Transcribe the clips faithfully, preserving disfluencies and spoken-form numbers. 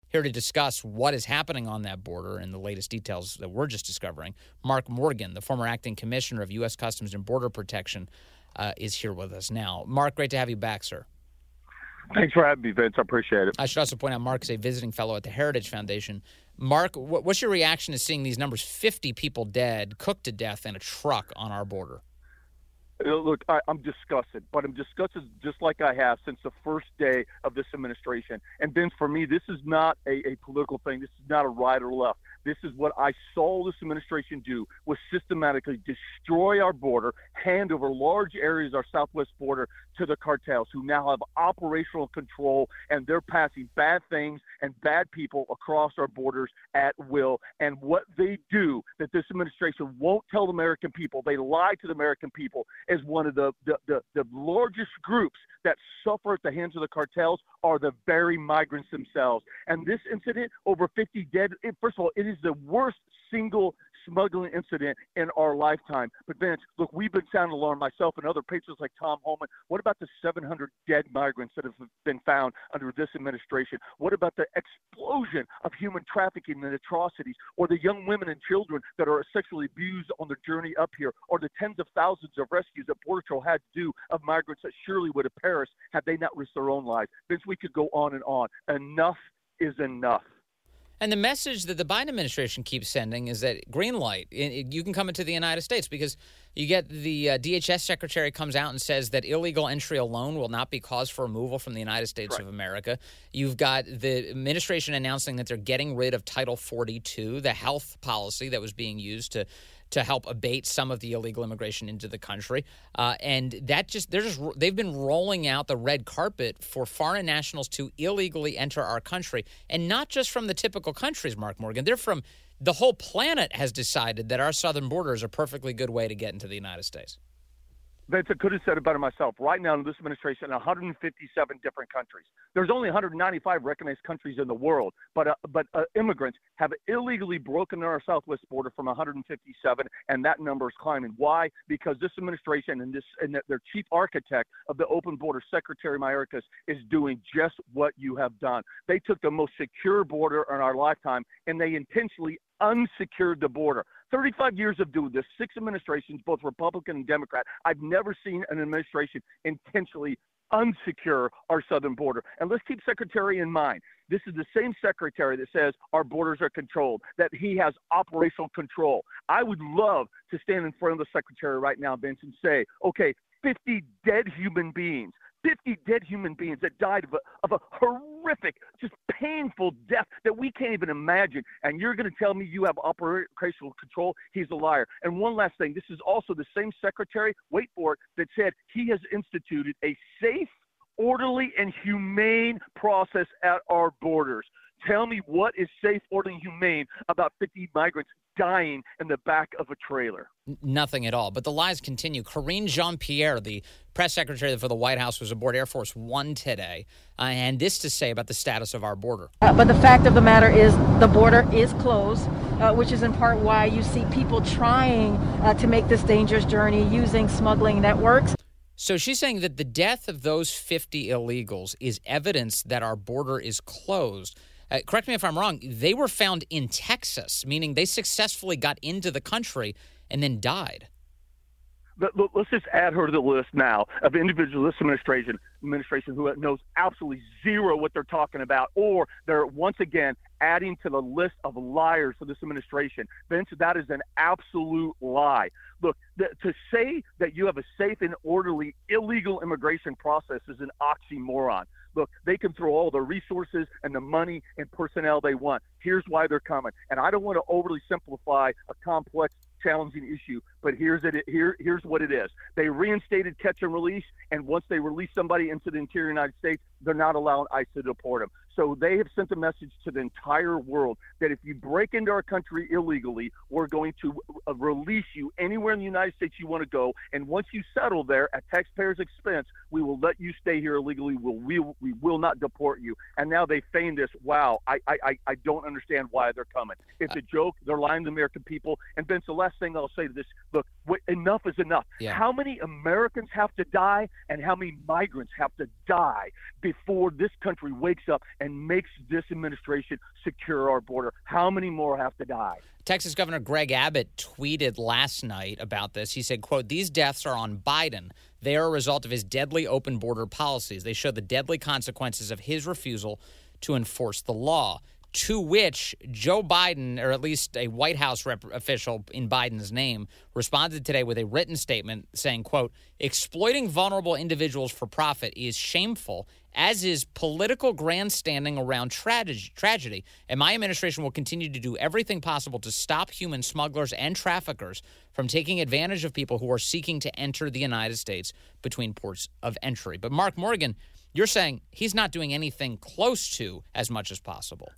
Here to discuss what is happening on that border and the latest details that we're just discovering, Mark Morgan, the former acting commissioner of U S Customs and Border Protection, uh, is here with us now. Mark, great to have you back, sir. Thanks for having me, Vince. I appreciate it. I should also point out Mark is a visiting fellow at the Heritage Foundation. Mark, what's your reaction to seeing these numbers, fifty people dead, cooked to death in a truck on our border? Look, I, I'm disgusted, but I'm disgusted just like I have since the first day of this administration. And Vince, for me, this is not a, a political thing. This is not a right or left. This is what I saw this administration do, was systematically destroy our border, hand over large areas of our southwest border to the cartels, who now have operational control, and they're passing bad things and bad people across our borders at will. And what they do that this administration won't tell the American people, they lie to the American people, is one of the, the, the, the largest groups that suffer at the hands of the cartels are the very migrants themselves. And this incident, over fifty dead, it, first of all, it is the worst single smuggling incident in our lifetime. But Vince, look, we've been sounding alarm, myself and other patriots like Tom Holman. What about the seven hundred dead migrants that have been found under this administration? What about the explosion of human trafficking and atrocities, or the young women and children that are sexually abused on their journey up here, or the tens of thousands of rescues that Border Patrol had to do of migrants that surely would have perished had they not risked their own lives? Vince, we could go on and on. Enough is enough. And the message that the Biden administration keeps sending is that green light, you can come into the United States, because you get the uh, D H S secretary comes out and says that illegal entry alone will not be cause for removal from the United States right. of America. You've got the administration announcing that they're getting rid of Title forty-two, the health policy that was being used to to help abate some of the illegal immigration into the country. Uh, and that just, they're just, they've been rolling out the red carpet for foreign nationals to illegally enter our country. And not just from the typical countries, Mark Morgan. They're from, the whole planet has decided that our southern border is a perfectly good way to get into the United States. Vince, I could have said it better myself. Right now in this administration, in one hundred fifty-seven different countries. There's only one hundred ninety-five recognized countries in the world, but uh, but uh, immigrants have illegally broken our southwest border from one hundred fifty-seven, and that number is climbing. Why? Because this administration and this and their chief architect of the open border, Secretary Mayorkas, is doing just what you have done. They took the most secure border in our lifetime, and they intentionally unsecured the border. thirty-five years of doing this, six administrations, both Republican and Democrat. I've never seen an administration intentionally unsecure our southern border. And let's keep Secretary in mind. This is the same secretary that says our borders are controlled, that he has operational control. I would love to stand in front of the secretary right now, Vince, and say, okay, fifty dead human beings, fifty dead human beings that died of a, of a horrific, just painful death that we can't even imagine. And you're going to tell me you have operational control? He's a liar. And one last thing, this is also the same secretary, wait for it, that said he has instituted a safe, orderly, and humane process at our borders. Tell me what is safe, orderly, and humane about fifty migrants dying in the back of a trailer? Nothing at all. But the lies continue. Karine Jean-Pierre, the press secretary for the White House, was aboard Air Force One today, uh, and this to say about the status of our border. Uh, but the fact of the matter is the border is closed, uh, which is in part why you see people trying uh, to make this dangerous journey using smuggling networks. So she's saying that the death of those fifty illegals is evidence that our border is closed. Uh, correct me if I'm wrong, they were found in Texas, meaning they successfully got into the country and then died. But let's just add her to the list now of individuals this administration, administration who knows absolutely zero what they're talking about, or they're once again adding to the list of liars for this administration. Vince, that is an absolute lie. Look, the, to say that you have a safe and orderly illegal immigration process is an oxymoron. Look, they can throw all the resources and the money and personnel they want. Here's why they're coming. And I don't want to overly simplify a complex, challenging issue, but here's it. Here, here's what it is. They reinstated catch and release, and once they release somebody into the interior United States, they're not allowing ICE to deport them. So they have sent a message to the entire world that if you break into our country illegally, we're going to uh, release you anywhere in the United States you want to go. And once you settle there at taxpayers' expense, we will let you stay here illegally. We'll, we, we will not deport you. And now they feign this. Wow, I, I, I don't understand why they're coming. It's a joke. They're lying to the American people. And Vince, the last thing I'll say to this, look, w- enough is enough. Yeah. How many Americans have to die and how many migrants have to die before this country wakes up and makes this administration secure our border. How many more have to die? Texas Governor Greg Abbott tweeted last night about this. He said, quote, "These deaths are on Biden. They are a result of his deadly open border policies. They show the deadly consequences of his refusal to enforce the law." To which Joe Biden, or at least a White House rep- official in Biden's name, responded today with a written statement saying, quote, "Exploiting vulnerable individuals for profit is shameful, as is political grandstanding around trage- tragedy. And my administration will continue to do everything possible to stop human smugglers and traffickers from taking advantage of people who are seeking to enter the United States between ports of entry." But Mark Morgan, you're saying he's not doing anything close to as much as possible.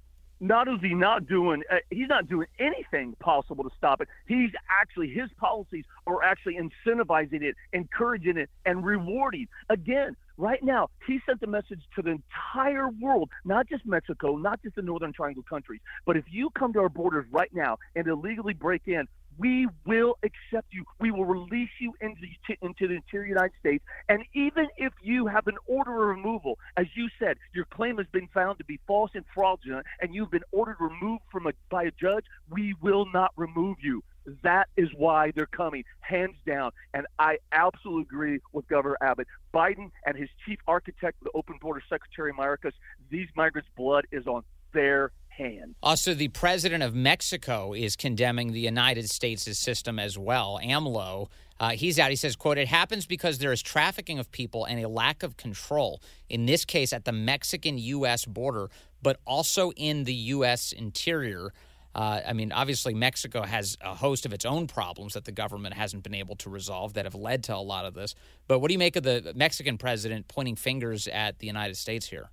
Not is he not doing, uh, he's not doing anything possible to stop it. He's actually, his policies are actually incentivizing it, encouraging it, and rewarding. Again, right now, he sent the message to the entire world, not just Mexico, not just the Northern Triangle countries, but if you come to our borders right now and illegally break in, we will accept you. We will release you into the, into the interior United States. And even if you have an order of removal, as you said, your claim has been found to be false and fraudulent, and you've been ordered removed from a, by a judge, we will not remove you. That is why they're coming, hands down. And I absolutely agree with Governor Abbott. Biden and his chief architect, the open border Secretary Mayorkas, these migrants' blood is on their hands. Also, the president of Mexico is condemning the United States' system as well. AMLO, uh, he's out. He says, quote, "It happens because there is trafficking of people and a lack of control, in this case at the Mexican-U S border, but also in the U S interior." Uh, I mean, obviously, Mexico has a host of its own problems that the government hasn't been able to resolve that have led to a lot of this. But what do you make of the Mexican president pointing fingers at the United States here?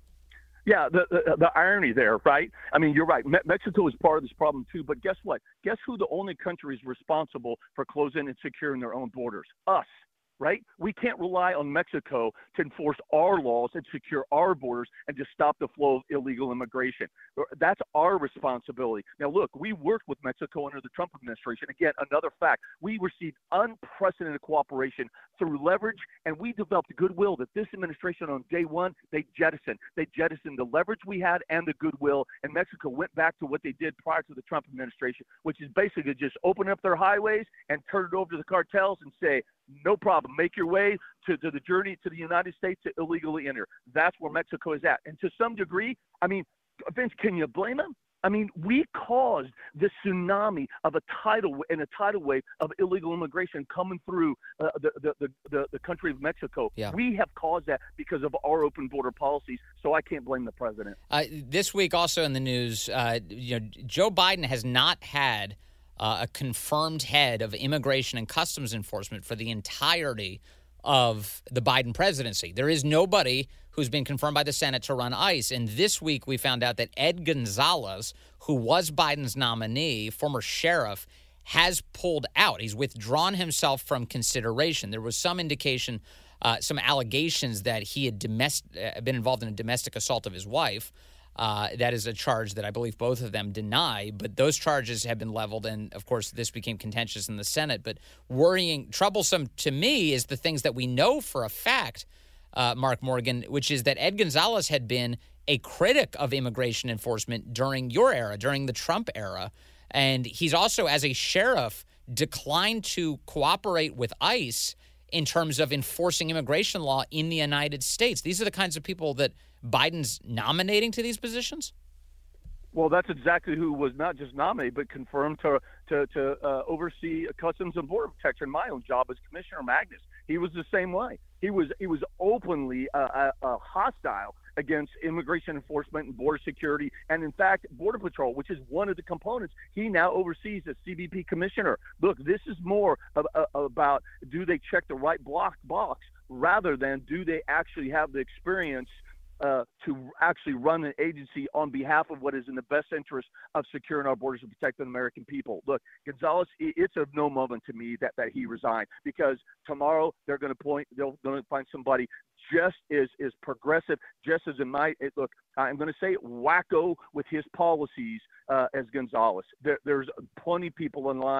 Yeah, the, the the irony there, right? I mean, you're right. Me- Mexico is part of this problem too. But guess what? Guess who the only country is responsible for closing and securing their own borders? Us. Right? We can't rely on Mexico to enforce our laws and secure our borders and just stop the flow of illegal immigration. That's our responsibility. Now, look, we worked with Mexico under the Trump administration. Again, another fact, we received unprecedented cooperation through leverage, and we developed goodwill that this administration on day one, they jettisoned. They jettisoned the leverage we had and the goodwill, and Mexico went back to what they did prior to the Trump administration, which is basically just open up their highways and turn it over to the cartels and say, no problem. Make your way to, to the journey to the United States to illegally enter. That's where Mexico is at. And to some degree, I mean, Vince, can you blame them? I mean, we caused this tsunami of a tidal and a tidal wave of illegal immigration coming through uh, the, the, the, the, the country of Mexico. Yeah. We have caused that because of our open border policies. So I can't blame the president. Uh, this week, also in the news, uh, you know, Joe Biden has not had Uh, a confirmed head of Immigration and Customs Enforcement for the entirety of the Biden presidency. There is nobody who's been confirmed by the Senate to run ICE. And this week we found out that Ed Gonzalez, who was Biden's nominee, former sheriff, has pulled out. He's withdrawn himself from consideration. There was some indication, uh, some allegations that he had domest- uh, been involved in a domestic assault of his wife. Uh, that is a charge that I believe both of them deny, but those charges have been leveled, and of course this became contentious in the Senate. But worrying, troublesome to me is the things that we know for a fact, uh, Mark Morgan, which is that Ed Gonzalez had been a critic of immigration enforcement during your era, during the Trump era, and he's also, as a sheriff, declined to cooperate with ICE in terms of enforcing immigration law in the United States. These are the kinds of people that Biden's nominating to these positions? Well, that's exactly who was not just nominated, but confirmed to to, to uh, oversee Customs and Border Protection. My own job as Commissioner Magnus, he was the same way. He was he was openly uh, uh, uh, hostile against immigration enforcement and border security, and in fact, Border Patrol, which is one of the components. He now oversees as C B P commissioner. Look, this is more of, uh, about do they check the right block box rather than do they actually have the experience Uh, to actually run an agency on behalf of what is in the best interest of securing our borders and protecting American people. Look, Gonzalez, it's of no moment to me that, that he resigned, because tomorrow they're going to point, they're going to find somebody just as, as progressive, just as in my, it, look, I'm going to say it, wacko with his policies uh, as Gonzalez. There, there's plenty of people in line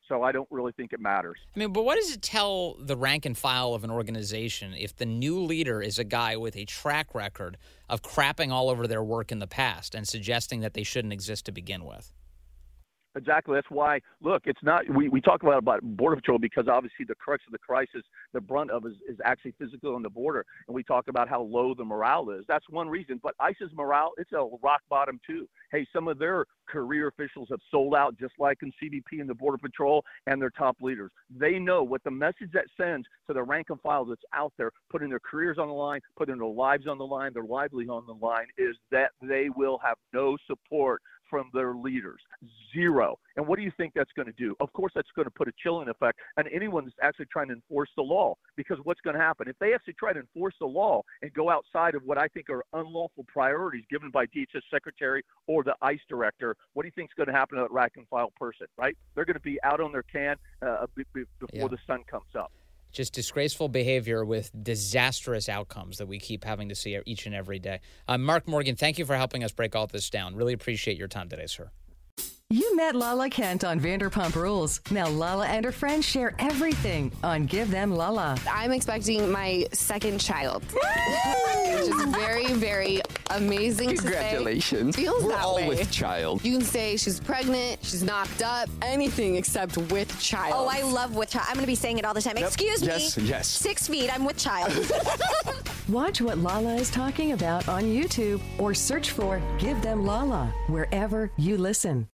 So I don't really think it matters. I mean, but what does it tell the rank and file of an organization if the new leader is a guy with a track record of crapping all over their work in the past and suggesting that they shouldn't exist to begin with? Exactly. That's why, look, it's not, we, we talk about, about Border Patrol because obviously the crux of the crisis, the brunt of is, is actually physical on the border. And we talk about how low the morale is. That's one reason. But ICE's morale, it's a rock bottom too. Hey, some of their career officials have sold out just like in C B P and the Border Patrol and their top leaders. They know what the message that sends to the rank and file that's out there, putting their careers on the line, putting their lives on the line, their livelihood on the line, is that they will have no support from their leaders. Zero. And what do you think that's going to do? Of course, that's going to put a chilling effect on anyone that's actually trying to enforce the law. Because what's going to happen? If they actually try to enforce the law and go outside of what I think are unlawful priorities given by D H S secretary or the ICE director, what do you think is going to happen to that rank and file person, right? They're going to be out on their can uh, b- b- before yeah. the sun comes up. Just disgraceful behavior with disastrous outcomes that we keep having to see each and every day. Uh, Mark Morgan, thank you for helping us break all this down. Really appreciate your time today, sir. You met Lala Kent on Vanderpump Rules. Now Lala and her friends share everything on Give Them Lala. I'm expecting my second child, which is very, very amazing. Congratulations. To say. Feels We're that all way. with child. You can say she's pregnant, she's knocked up, anything except with child. Oh, I love with child. I'm going to be saying it all the time. Yep. Excuse yes, me. Yes, Six feet. I'm with child. Watch what Lala is talking about on YouTube or search for Give Them Lala wherever you listen.